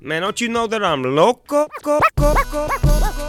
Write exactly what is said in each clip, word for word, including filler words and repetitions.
Man, don't you know that I'm loco? Go, go, go, go, go.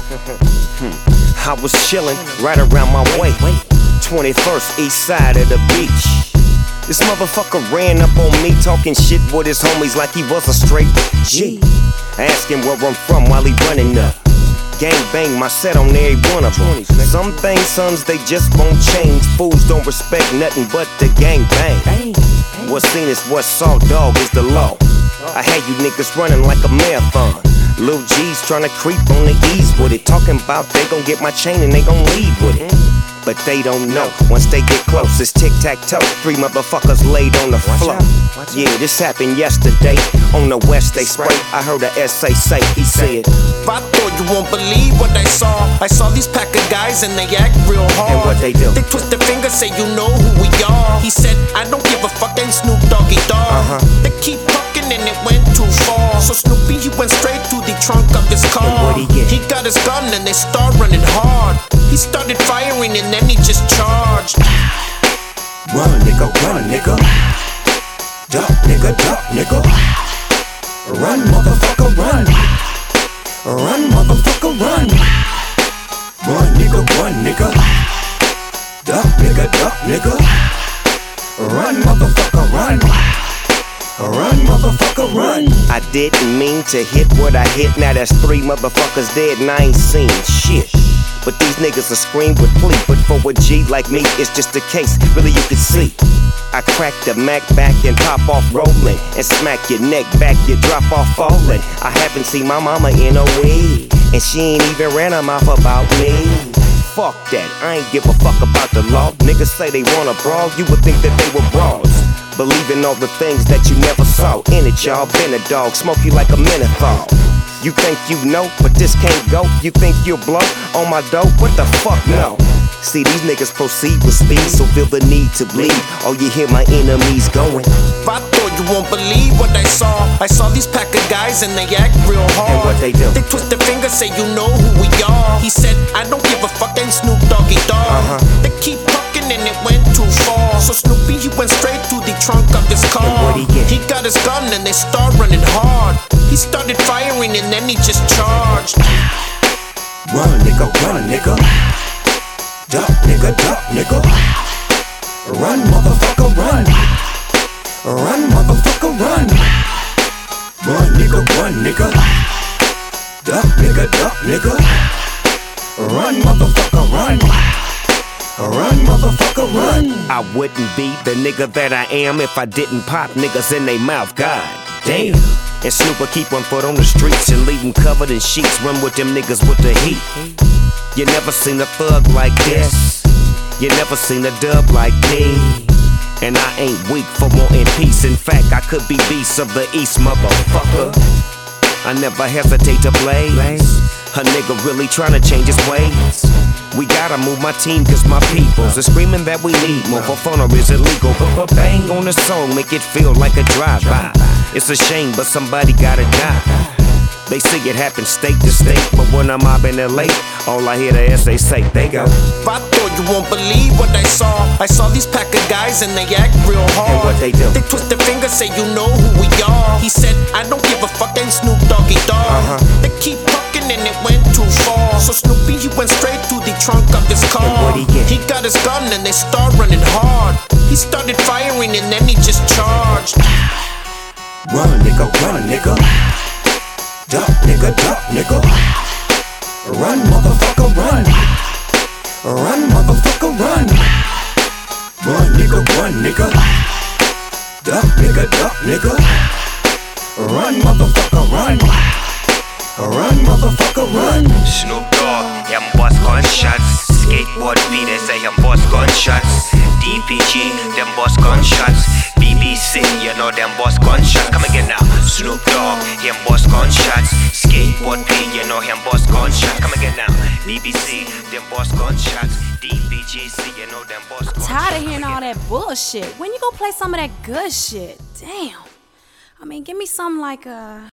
I was chillin' right around my way, twenty-first east side of the beach. This motherfucker ran up on me talking shit with his homies like he was a straight G. Asking where I'm from while he running up. Gang bang my set on every one of them. Some things, sons, they just won't change. Fools don't respect nothing but the gang bang. What's seen is what's saw, dog, is the law. I had you niggas running like a marathon. Lil G's tryna creep on the ease with it. Talking about they gon' get my chain and they gon' leave with it. But they don't know, once they get close, it's tic-tac-toe. Three motherfuckers laid on the floor. Yeah, this happened yesterday. On the west they spray, I heard a S A say, he said, I thought you won't believe what I saw. I saw these pack of guys and they act real hard. And what they do? They twist their fingers, say you know who we are. He said, I don't give a fuck, ain't Snoop Doggy Dogg. Uh-huh. They keep talking and it went too far. So Snoopy, he went straight to the trunk of his car. And what'd he get? He got his gun and they start running hard. He started firing and then he just charged. Run, nigga, run, nigga. Duck, nigga, duck, nigga. Run, motherfucker, run. Run, motherfucker, run. Run, nigga, run, nigga. Duck, nigga, duck, nigga. Run, motherfucker, run. Run, motherfucker, run. I didn't mean to hit what I hit. Now that's three motherfuckers dead and I ain't seen shit. But these niggas will scream with plea. But for a G like me, it's just a case, really you can see. I crack the Mac back and pop off rolling, and smack your neck back, you drop off falling. I haven't seen my mama in a week, and she ain't even ran her mouth about me. Fuck that, I ain't give a fuck about the law. Niggas say they wanna brawl, you would think that they were brawls. Believing all the things that you never saw. In it, y'all, been a dog, smoke you like a menthol. You think you know, but this can't go. You think you'll blow on my dope? What the fuck, no. See, these niggas proceed with speed, so feel the need to bleed. Oh, you hear my enemies going. I thought you won't believe what I saw. I saw these pack of guys and they act real hard. And what they do? They twist their fingers, say you know who we are. He said, I don't give a fuck, ain't Snoop Doggy Dogg. Uh-huh. They keep talking and it went too far. So Snoopy, he went straight to the trunk of his car. And what'd he get? He got his gun and they start running hard. He started firing and then he just charged. Run, nigga, run, nigga. Duck, nigga, duck, nigga. Run, motherfucker, run. Run, motherfucker, run. Run, nigga, run, nigga. Duck, nigga, duck, nigga. Run, motherfucker, run. Run, motherfucker, run. I wouldn't be the nigga that I am if I didn't pop niggas in they mouth, god damn. And Snoop will keep one foot on the streets and leave them covered in sheets. Run with them niggas with the heat. You never seen a thug like this. You never seen a dub like me. And I ain't weak for wanting peace. In fact, I could be beast of the east, motherfucker. I never hesitate to blaze. A nigga really tryna change his ways. We gotta move my team cause my peoples are screaming that we need more. For fun or is illegal, but bang on the song, make it feel like a drive-by. It's a shame, but somebody gotta die. They see it happen state to state, but when I'm mobbing L A, all I hear the S A say, they go. I thought you won't believe what I saw. I saw these pack of guys and they act real hard. And what they do? They twist their fingers, say you know who we are. He said, I don't give a fuck, ain't Snoop Doggy Dogg. Uh-huh. They keep talking and it went too far. So Snoopy, he went straight to the trunk of his car. And what'd he get? He got his gun and they start running hard. He started firing and then he just charged. Run, nigga, run, nigga. Duck, nigga, duck, nigga. Run, motherfucker, run. Run, motherfucker, run. Run, nigga, run, nigga. Duck, nigga, duck, nigga. Run, motherfucker, run. Run, motherfucker, run. Snoop Dogg, him boss gunshots. Skateboard B, they say him boss gunshots. D P G, them boss gunshots. B B C, you know them boss gunshots. Come again now. Snoop Dogg, him boss gunshots. Skateboard B, you know him boss gunshots. Come again now. B B C, them boss gunshots. D P G C, you know them boss gunshots. Tired of hearing all that bullshit. When you gonna play some of that good shit? Damn. I mean, give me something like a...